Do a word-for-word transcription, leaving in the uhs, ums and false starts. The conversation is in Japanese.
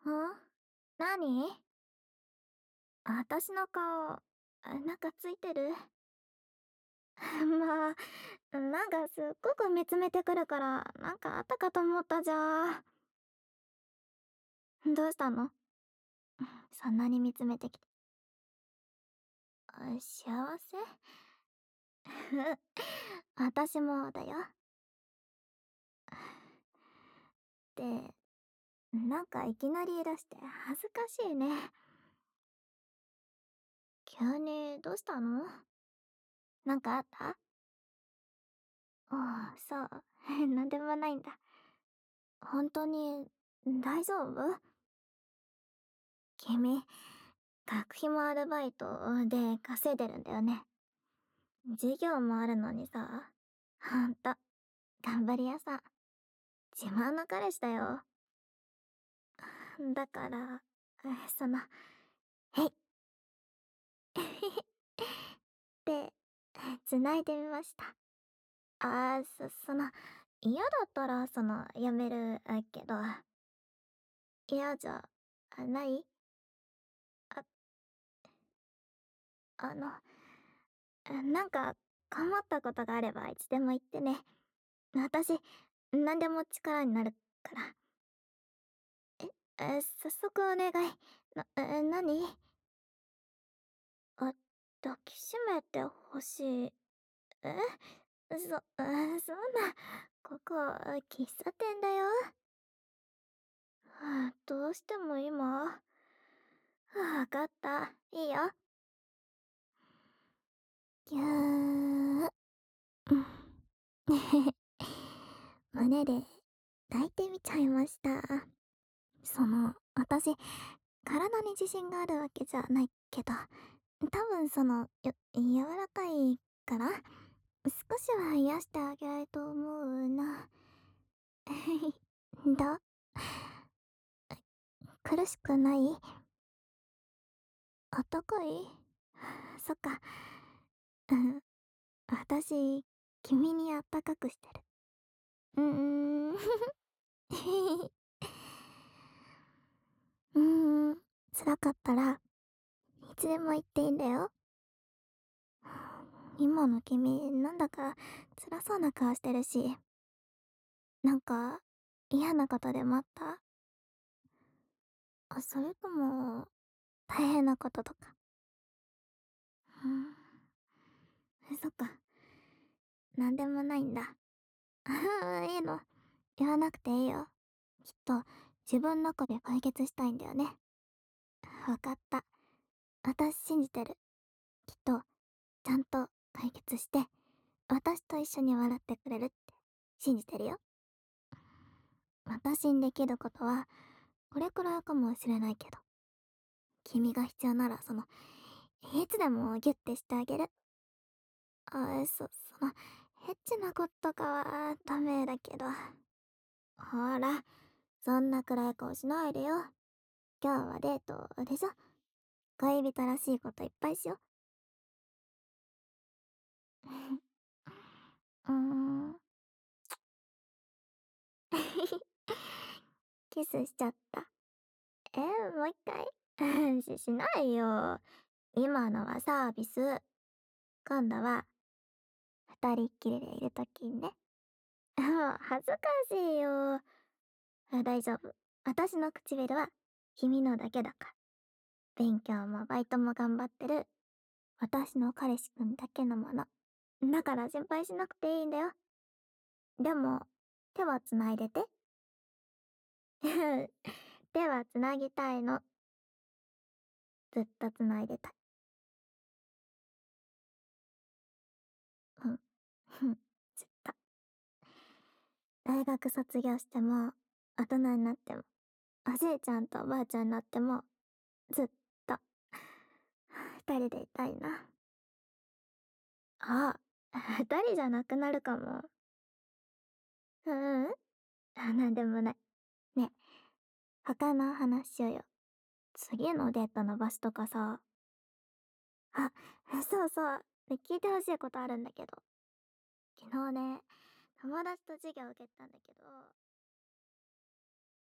ん？何？私の顔、なんかついてる？まあ、なんかすっごく見つめてくるから、なんかあったかと思ったじゃ。どうしたの？そんなに見つめてきて。あ、幸せ？私もだよ。って、なんかいきなり言い出して恥ずかしいね。急にどうしたの？なんかあった？ああ、そう。なんでもないんだ。本当に大丈夫？君、学費もアルバイトで稼いでるんだよね。授業もあるのにさ、ほんと、頑張り屋さん。自慢の彼氏だよ。だから、その、へいって繋いでみました。ああ、そその、嫌だったらその、やめるけど、嫌じゃないああの、なんか困ったことがあればいつでも言ってね。私、何でも力になるから。え、え、早速お願い。な、え、何？あ、抱きしめてほしい。え？そ、え、そんな、ここ、喫茶店だよ。はあ、どうしても今？はあ、わかった。いいよ。ぎゅー。うん。胸で抱いてみちゃいました。その、私、体に自信があるわけじゃないけど、多分その、よ、柔らかいから、少しは癒してあげられると思うな。どう？苦しくない？あったかい？そっか。うん。私、君にあったかくしてる。うーん。うーん。辛かったら、いつでも言っていいんだよ。今の君、なんだか辛そうな顔してるし。なんか、嫌なことでもあった？あ、それとも、大変なこととか。うーん。そっか。なんでもないんだ。いいの。言わなくていいよ。きっと、自分の中で解決したいんだよね。わかった。私信じてる。きっと、ちゃんと解決して、私と一緒に笑ってくれるって信じてるよ。私にできることは、これくらいかもしれないけど、君が必要なら、その、いつでもギュッてしてあげる。あ、そ、その、エッチなことかはダメだけど。ほら、そんな暗い顔しないでよ。今日はデートでしょ？恋人らしいこといっぱいしよう。うーん。キスしちゃった。えー、もう一回？し、しないよ。今のはサービス。今度は、二人っきりでいるときね。もう恥ずかしいよ。あ、大丈夫。私の唇は君のだけだから。勉強もバイトも頑張ってる私の彼氏くんだけのもの。だから心配しなくていいんだよ。でも、手は繋いでて。手は繋ぎたいの。ずっと繋いでたい。うん。ふん。ずっと。大学卒業しても、大人になっても、おじいちゃんとおばあちゃんになっても、ずっと、二人でいたいな。あ、二人じゃなくなるかも。ううん。あ、なんでもない。ね、他の話しようよ。次のデートの場所とかさ。あ、そうそう。聞いてほしいことあるんだけど。昨日ね、友達と授業受けたんだけど、